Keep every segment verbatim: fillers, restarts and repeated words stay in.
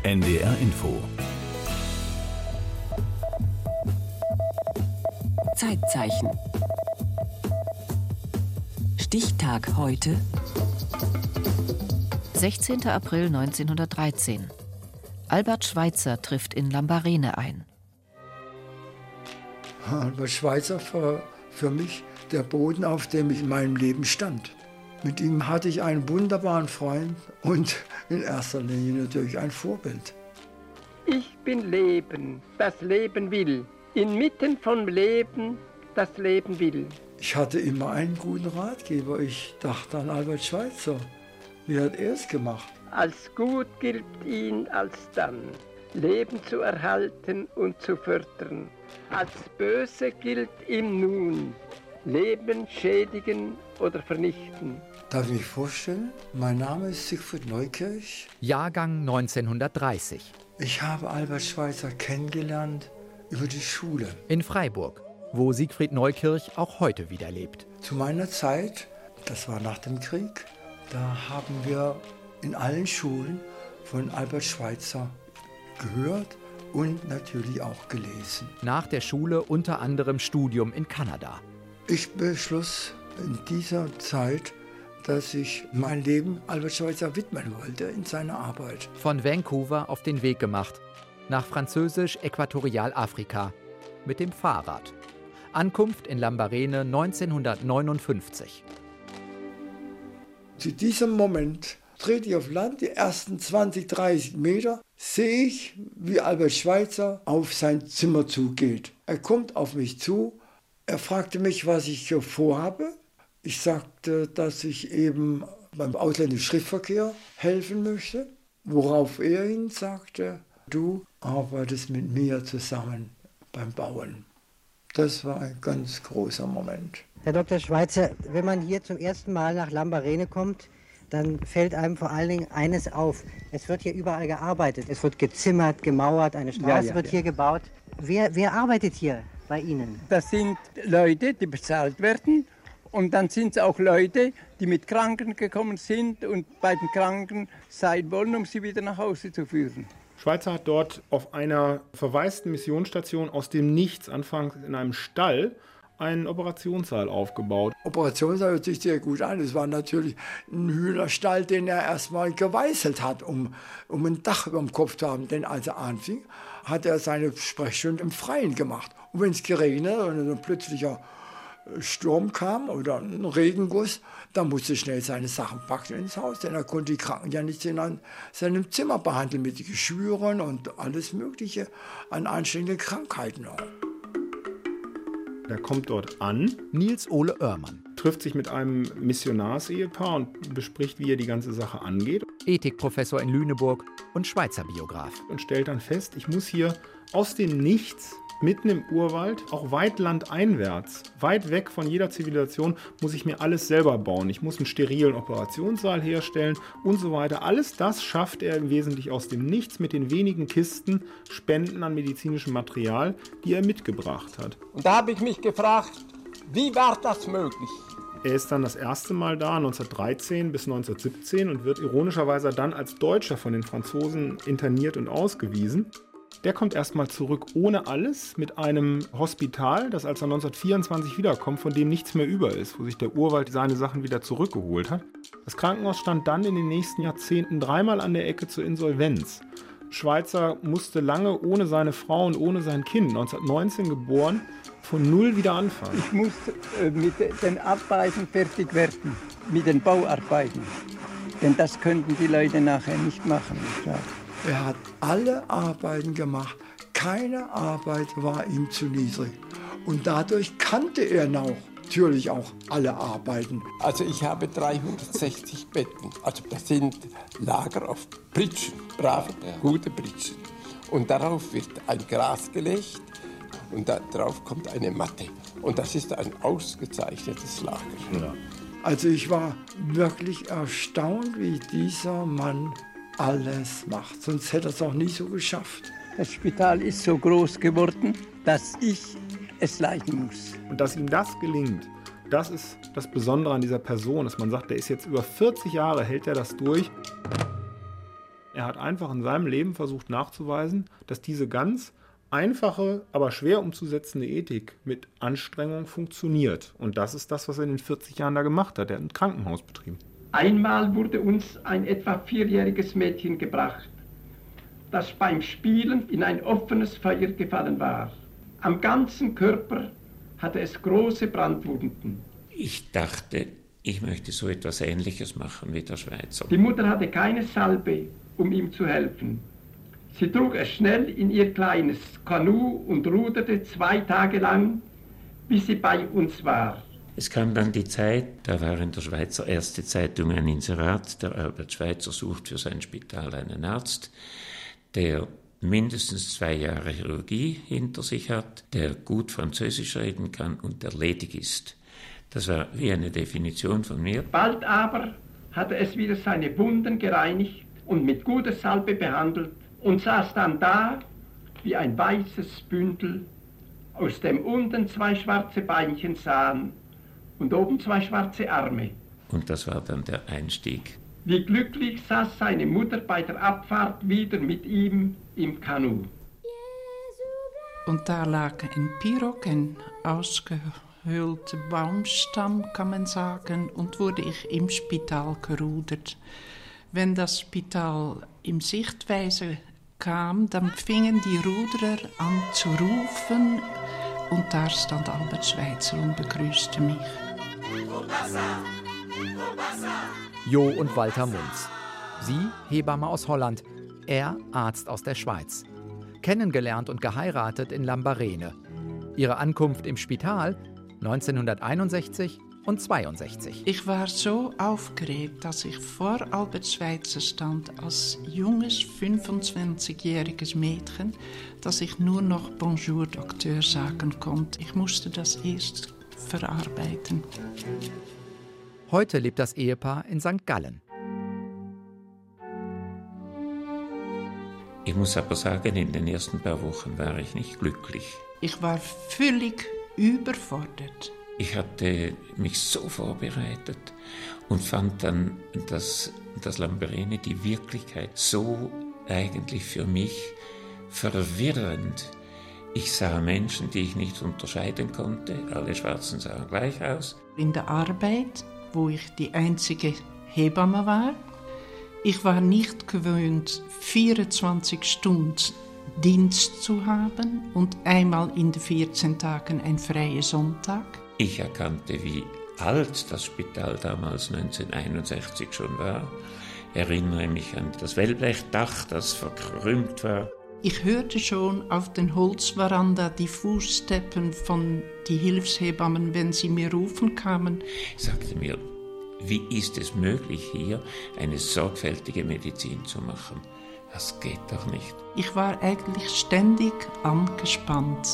N D R Info. Zeitzeichen. Stichtag heute. sechzehnter April neunzehnhundertdreizehn. Albert Schweitzer trifft in Lambarene ein. Albert Schweitzer war für mich der Boden, auf dem ich in meinem Leben stand. Mit ihm hatte ich einen wunderbaren Freund und in erster Linie natürlich ein Vorbild. Ich bin Leben, das Leben will. Inmitten vom Leben, das Leben will. Ich hatte immer einen guten Ratgeber. Ich dachte an Albert Schweitzer. Wie hat er es gemacht? Als gut gilt ihn alsdann, Leben zu erhalten und zu fördern. Als böse gilt ihm nun, Leben schädigen oder vernichten. Darf ich mich vorstellen? Mein Name ist Siegfried Neukirch. Jahrgang neunzehnhundertdreißig. Ich habe Albert Schweitzer kennengelernt über die Schule. In Freiburg, wo Siegfried Neukirch auch heute wieder lebt. Zu meiner Zeit, das war nach dem Krieg, da haben wir in allen Schulen von Albert Schweitzer gehört und natürlich auch gelesen. Nach der Schule unter anderem Studium in Kanada. Ich beschloss in dieser Zeit, dass ich mein Leben Albert Schweitzer widmen wollte in seiner Arbeit. Von Vancouver auf den Weg gemacht, nach Französisch-Äquatorialafrika, mit dem Fahrrad. Ankunft in Lambarene neunzehnhundertneunundfünfzig. Zu diesem Moment trete ich auf Land, die ersten zwanzig, dreißig Meter, sehe ich, wie Albert Schweitzer auf sein Zimmer zugeht. Er kommt auf mich zu, er fragte mich, was ich hier vorhabe. Ich sagte, dass ich eben beim ausländischen Schriftverkehr helfen möchte, worauf er ihn sagte, du arbeitest mit mir zusammen beim Bauen. Das war ein ganz großer Moment. Herr Doktor Schweitzer, wenn man hier zum ersten Mal nach Lambarene kommt, dann fällt einem vor allen Dingen eines auf. Es wird hier überall gearbeitet. Es wird gezimmert, gemauert, eine Straße ja, ja, wird ja. hier gebaut. Wer, wer arbeitet hier bei Ihnen? Das sind Leute, die bezahlt werden. Und dann sind es auch Leute, die mit Kranken gekommen sind und bei den Kranken sein wollen, um sie wieder nach Hause zu führen. Schweitzer hat dort auf einer verwaisten Missionsstation aus dem Nichts, anfangs in einem Stall, einen Operationssaal aufgebaut. Operationssaal hört sich sehr gut an. Es war natürlich ein Hühnerstall, den er erstmal geweißelt hat, um, um ein Dach über dem Kopf zu haben. Denn als er anfing, hat er seine Sprechstunde im Freien gemacht. Und wenn es geregnet oder ein plötzlicher Sturm kam oder ein Regenguss, dann musste er schnell seine Sachen packen ins Haus, denn er konnte die Kranken ja nicht in seinem Zimmer behandeln mit Geschwüren und alles Mögliche an ansteckenden Krankheiten. Er kommt dort an. Nils Ole Oermann. Trifft sich mit einem Missionarsehepaar und bespricht, wie er die ganze Sache angeht. Ethikprofessor in Lüneburg und Schweizer Biograf. Und stellt dann fest, ich muss hier aus dem Nichts, mitten im Urwald, auch weit landeinwärts, weit weg von jeder Zivilisation, muss ich mir alles selber bauen. Ich muss einen sterilen Operationssaal herstellen und so weiter. Alles das schafft er im Wesentlichen aus dem Nichts mit den wenigen Kisten, Spenden an medizinischem Material, die er mitgebracht hat. Und da habe ich mich gefragt, wie war das möglich? Er ist dann das erste Mal da, neunzehnhundertdreizehn bis neunzehnhundertsiebzehn, und wird ironischerweise dann als Deutscher von den Franzosen interniert und ausgewiesen. Der kommt erstmal zurück ohne alles mit einem Hospital, das als er neunzehnhundertvierundzwanzig wiederkommt, von dem nichts mehr über ist, wo sich der Urwald seine Sachen wieder zurückgeholt hat. Das Krankenhaus stand dann in den nächsten Jahrzehnten dreimal an der Ecke zur Insolvenz. Schweitzer musste lange ohne seine Frau und ohne sein Kind, neunzehnhundertneunzehn geboren, von null wieder anfangen. Ich muss äh, mit den Arbeiten fertig werden, mit den Bauarbeiten. Denn das könnten die Leute nachher nicht machen. Ja. Er hat alle Arbeiten gemacht. Keine Arbeit war ihm zu niedrig. Und dadurch kannte er noch, natürlich auch alle Arbeiten. Also ich habe dreihundertsechzig Betten. Also das sind Lager auf Pritschen, brave, ja. gute Pritschen. Und darauf wird ein Gras gelegt und darauf kommt eine Matte. Und das ist ein ausgezeichnetes Lager. Ja. Also ich war wirklich erstaunt, wie dieser Mann alles macht. Sonst hätte er es auch nie so geschafft. Das Spital ist so groß geworden, dass ich es leiten muss. Und dass ihm das gelingt, das ist das Besondere an dieser Person, dass man sagt, der ist jetzt über vierzig Jahre, hält er das durch. Er hat einfach in seinem Leben versucht nachzuweisen, dass diese ganz einfache, aber schwer umzusetzende Ethik mit Anstrengung funktioniert. Und das ist das, was er in den vierzig Jahren da gemacht hat. Er hat ein Krankenhaus betrieben. Einmal wurde uns ein etwa vierjähriges Mädchen gebracht, das beim Spielen in ein offenes Feuer gefallen war. Am ganzen Körper hatte es große Brandwunden. Ich dachte, ich möchte so etwas Ähnliches machen wie der Schweizer. Die Mutter hatte keine Salbe, um ihm zu helfen. Sie trug es schnell in ihr kleines Kanu und ruderte zwei Tage lang, bis sie bei uns war. Es kam dann die Zeit, da war in der Schweizer Erste Zeitung ein Inserat, der Albert Schweitzer sucht für sein Spital einen Arzt, der mindestens zwei Jahre Chirurgie hinter sich hat, der gut Französisch reden kann und der ledig ist. Das war wie eine Definition von mir. Bald aber hatte es wieder seine Wunden gereinigt und mit guter Salbe behandelt und saß dann da wie ein weißes Bündel, aus dem unten zwei schwarze Beinchen sahen und oben zwei schwarze Arme. Und das war dann der Einstieg. Wie glücklich saß seine Mutter bei der Abfahrt wieder mit ihm im Kanu. Und da lag ein Pirog, ein ausgehöhlter Baumstamm, kann man sagen, und wurde ich im Spital gerudert. Wenn das Spital in Sichtweise kam, dann fingen die Ruderer an zu rufen und da stand Albert Schweitzer und begrüßte mich. Jo und Walter Munz. Sie, Hebamme aus Holland, er, Arzt aus der Schweiz. Kennengelernt und geheiratet in Lambarene. Ihre Ankunft im Spital neunzehnhunderteinundsechzig und zweiundsechzig. Ich war so aufgeregt, dass ich vor Albert Schweitzer stand, als junges, fünfundzwanzigjähriges Mädchen, dass ich nur noch Bonjour, Doktor sagen konnte. Ich musste das erst verarbeiten. Heute lebt das Ehepaar in Sankt Gallen. Ich muss aber sagen, in den ersten paar Wochen war ich nicht glücklich. Ich war völlig überfordert. Ich hatte mich so vorbereitet und fand dann, dass das Lambarene, die Wirklichkeit, so eigentlich für mich verwirrend. Ich sah Menschen, die ich nicht unterscheiden konnte. Alle Schwarzen sahen gleich aus. In der Arbeit, wo ich die einzige Hebamme war, ich war nicht gewöhnt, vierundzwanzig Stunden Dienst zu haben und einmal in den vierzehn Tagen ein freier Sonntag. Ich erkannte, wie alt das Spital damals neunzehnhunderteinundsechzig schon war. Erinnere mich an das Wellblechdach, das verkrümmt war. Ich hörte schon auf den Holzveranda die Fußsteppen von den Hilfshebammen, wenn sie mir rufen kamen. Ich sagte mir, wie ist es möglich, hier eine sorgfältige Medizin zu machen? Das geht doch nicht. Ich war eigentlich ständig angespannt.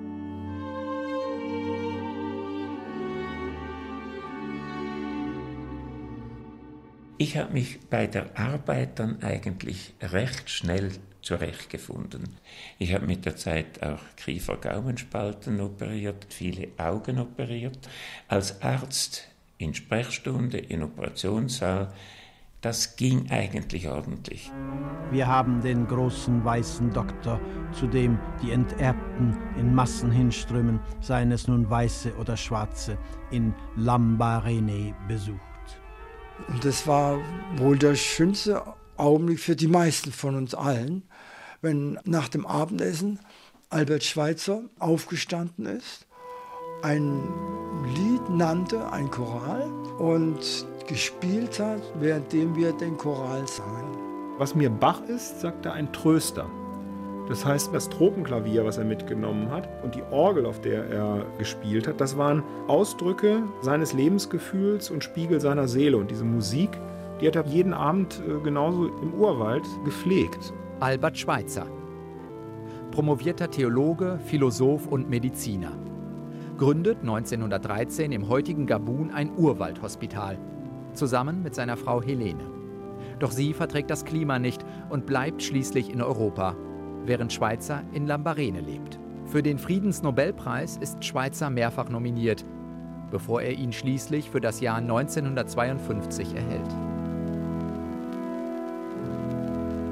Ich habe mich bei der Arbeit dann eigentlich recht schnell zurechtgefunden. Ich habe mit der Zeit auch Kiefer-Gaumenspalten operiert, viele Augen operiert. Als Arzt in Sprechstunde, in Operationssaal, das ging eigentlich ordentlich. Wir haben den großen weißen Doktor, zu dem die Enterbten in Massen hinströmen, seien es nun Weiße oder Schwarze, in Lambarene besucht. Und das war wohl der schönste Augenblick für die meisten von uns allen, wenn nach dem Abendessen Albert Schweitzer aufgestanden ist, ein Lied nannte, ein Choral, und gespielt hat, währenddem wir den Choral sangen. Was mir Bach ist, sagt er, ein Tröster. Das heißt, das Tropenklavier, was er mitgenommen hat, und die Orgel, auf der er gespielt hat, das waren Ausdrücke seines Lebensgefühls und Spiegel seiner Seele. Und diese Musik, die hat er jeden Abend genauso im Urwald gepflegt. Albert Schweitzer. Promovierter Theologe, Philosoph und Mediziner. Gründet neunzehnhundertdreizehn im heutigen Gabun ein Urwaldhospital. Zusammen mit seiner Frau Helene. Doch sie verträgt das Klima nicht und bleibt schließlich in Europa, während Schweitzer in Lambarene lebt. Für den Friedensnobelpreis ist Schweitzer mehrfach nominiert, bevor er ihn schließlich für das Jahr neunzehnhundertzweiundfünfzig erhält.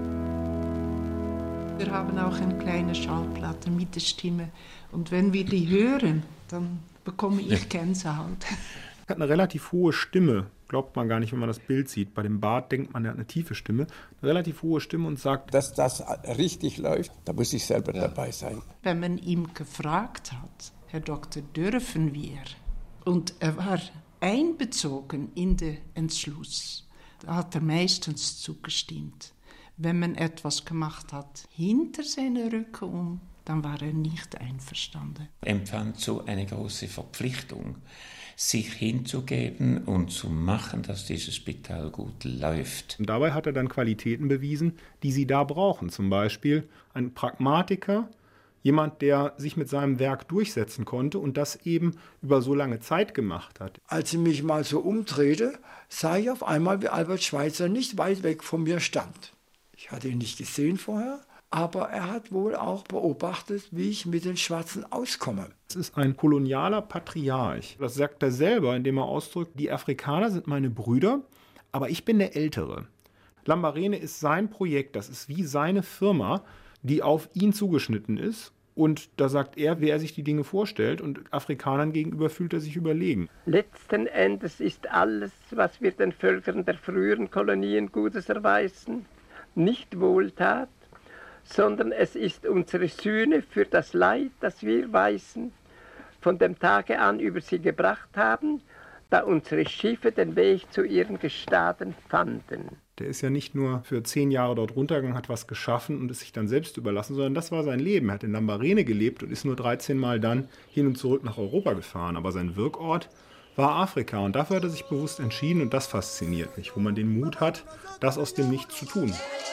Wir haben auch eine kleine Schallplatte mit der Stimme. Und wenn wir die hören, dann bekomme ich Gänsehaut. Er hat eine relativ hohe Stimme. Glaubt man gar nicht, wenn man das Bild sieht. Bei dem Bart denkt man, er hat eine tiefe Stimme. Eine relativ hohe Stimme und sagt, dass das richtig läuft, da muss ich selber ja. dabei sein. Wenn man ihm gefragt hat, Herr Doktor, dürfen wir? Und er war einbezogen in den Entschluss, da hat er meistens zugestimmt. Wenn man etwas gemacht hat hinter seinen Rücken um, dann war er nicht einverstanden. Er empfand so eine große Verpflichtung, sich hinzugeben und zu machen, dass dieses Spital gut läuft. Und dabei hat er dann Qualitäten bewiesen, die sie da brauchen. Zum Beispiel ein Pragmatiker, jemand, der sich mit seinem Werk durchsetzen konnte und das eben über so lange Zeit gemacht hat. Als ich mich mal so umdrehte, sah ich auf einmal, wie Albert Schweitzer nicht weit weg von mir stand. Ich hatte ihn nicht gesehen vorher, aber er hat wohl auch beobachtet, wie ich mit den Schwarzen auskomme. Es ist ein kolonialer Patriarch. Das sagt er selber, indem er ausdrückt, die Afrikaner sind meine Brüder, aber ich bin der Ältere. Lambarene ist sein Projekt, das ist wie seine Firma, die auf ihn zugeschnitten ist. Und da sagt er, wie er sich die Dinge vorstellt, und Afrikanern gegenüber fühlt er sich überlegen. Letzten Endes ist alles, was wir den Völkern der früheren Kolonien Gutes erweisen, nicht Wohltat, sondern es ist unsere Sühne für das Leid, das wir weisen, von dem Tage an über sie gebracht haben, da unsere Schiffe den Weg zu ihren Gestaden fanden. Der ist ja nicht nur für zehn Jahre dort runtergegangen, hat was geschaffen und es sich dann selbst überlassen, sondern das war sein Leben. Er hat in Lambarene gelebt und ist nur dreizehn Mal dann hin und zurück nach Europa gefahren. Aber sein Wirkort war Afrika und dafür hat er sich bewusst entschieden und das fasziniert mich, wo man den Mut hat, das aus dem Nichts zu tun.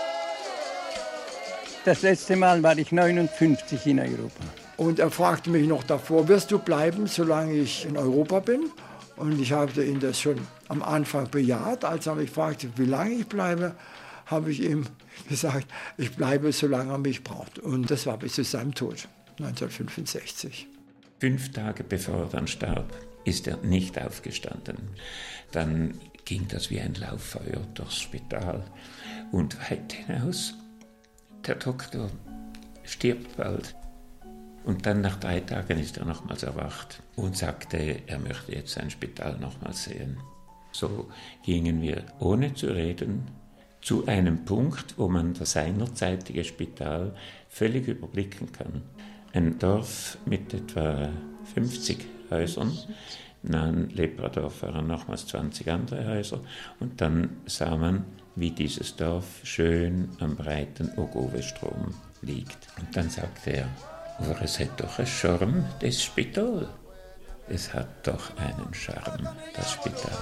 Das letzte Mal war ich neunundfünfzig in Europa. Und er fragte mich noch davor, wirst du bleiben, solange ich in Europa bin? Und ich habe ihn das schon am Anfang bejaht. Als er mich fragte, wie lange ich bleibe, habe ich ihm gesagt, ich bleibe, solange er mich braucht. Und das war bis zu seinem Tod, neunzehnhundertfünfundsechzig. Fünf Tage bevor er dann starb, ist er nicht aufgestanden. Dann ging das wie ein Lauffeuer durchs Spital und weit hinaus. Der Doktor stirbt bald. Und dann nach drei Tagen ist er nochmals erwacht und sagte, er möchte jetzt sein Spital nochmals sehen. So gingen wir, ohne zu reden, zu einem Punkt, wo man das seinerzeitige Spital völlig überblicken kann. Ein Dorf mit etwa fünfzig Häusern. In Lepradorf waren nochmals zwanzig andere Häuser. Und dann sah man, wie dieses Dorf schön am breiten Ogove-Strom liegt. Und dann sagte er, aber es hat doch einen Charme, das Spital. Es hat doch einen Charme, das Spital.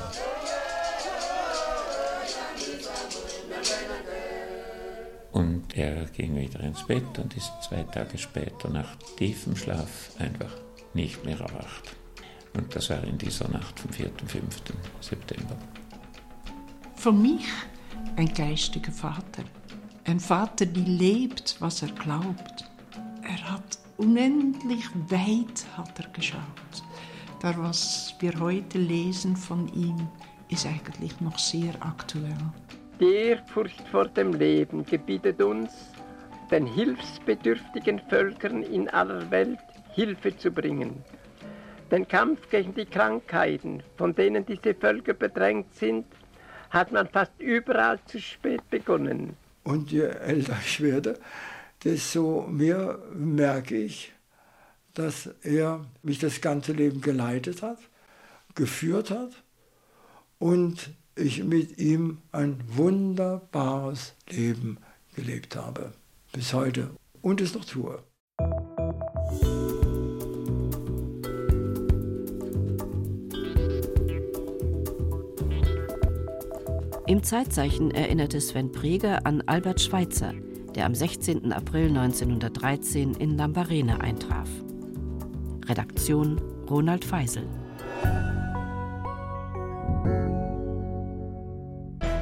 Und er ging wieder ins Bett und ist zwei Tage später nach tiefem Schlaf einfach nicht mehr erwacht. Und das war in dieser Nacht vom vierten und fünften September. Für mich ein geistiger Vater. Ein Vater, der lebt, was er glaubt. Er hat unendlich weit hat er geschaut. Das, was wir heute lesen von ihm, ist eigentlich noch sehr aktuell. Die Ehrfurcht vor dem Leben gebietet uns, den hilfsbedürftigen Völkern in aller Welt Hilfe zu bringen. Den Kampf gegen die Krankheiten, von denen diese Völker bedrängt sind, hat man fast überall zu spät begonnen. Und je älter ich werde, desto mehr merke ich, dass er mich das ganze Leben geleitet hat, geführt hat und ich mit ihm ein wunderbares Leben gelebt habe, bis heute und es noch tue. Im Zeitzeichen erinnerte Sven Preger an Albert Schweitzer, der am sechzehnten April neunzehnhundertdreizehn in Lambarene eintraf. Redaktion Ronald Feisel.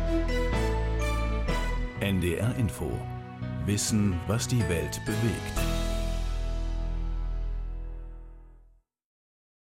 N D R Info. Wissen, was die Welt bewegt.